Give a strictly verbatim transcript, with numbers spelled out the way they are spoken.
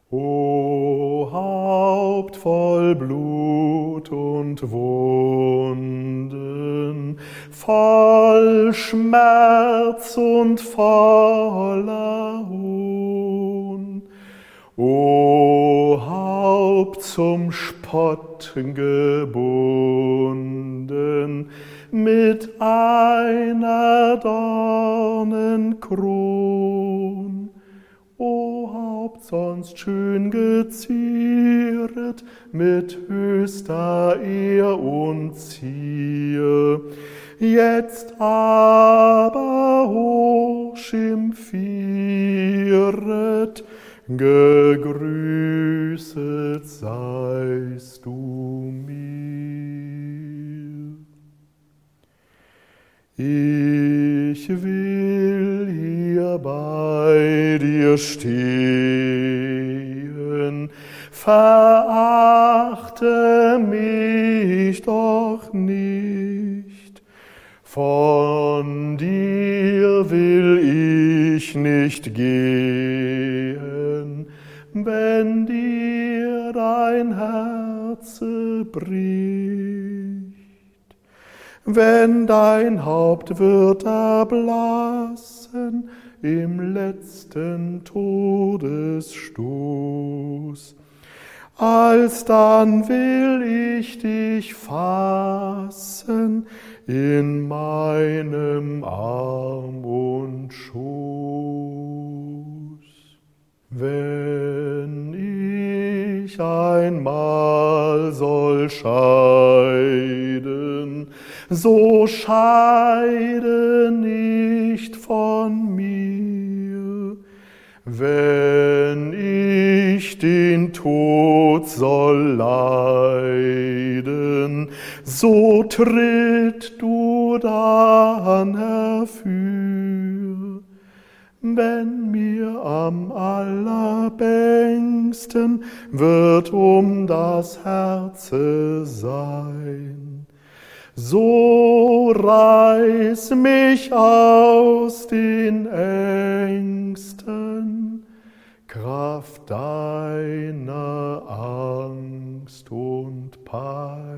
O Haupt voll Blut und Wunden, voll Schmerz und voller Hohn, O Haupt zum Spott gebunden, mit einer Dornenkron, O Haupt sonst schön gezieret mit höchster Ehr und Zier, jetzt aber hoch schimpfieret, gegrüßet seist du mir. Ich will hier bei dir stehen, verachte mich doch nicht. Von dir will ich nicht gehen, wenn dir dein Herz bricht. Wenn dein Haupt wird erblassen im letzten Todesstoß, alsdann will ich dich fassen in meinem Arm und Schoß. Wenn ich einmal soll scheiden, so scheide nicht von mir. Wenn ich den Tod soll leiden, so tritt du dann herfür. Wenn mir am allerbängsten wird um das Herze sein, so reiß mich aus den Ängsten, Kraft deiner Angst und Pein.